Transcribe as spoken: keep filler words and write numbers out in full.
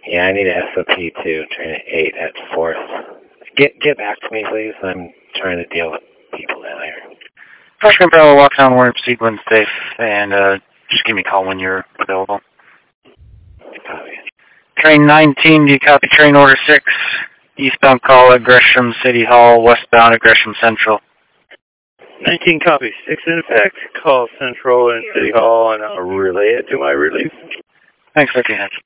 Yeah, I need a S O P too, train at eight at fourth. Get get back to me, please. I'm trying to deal with people down here. Freshman Bravo, walk down warp sequence safe, and uh, just give me a call when you're available. Copy. Train nineteen, do you copy train order six? Eastbound call at Gresham City Hall, westbound at Gresham Central. nineteen copies, six in effect. Call Central and City Hall, and I'll relay it to my relief. Thanks, fifteen heads.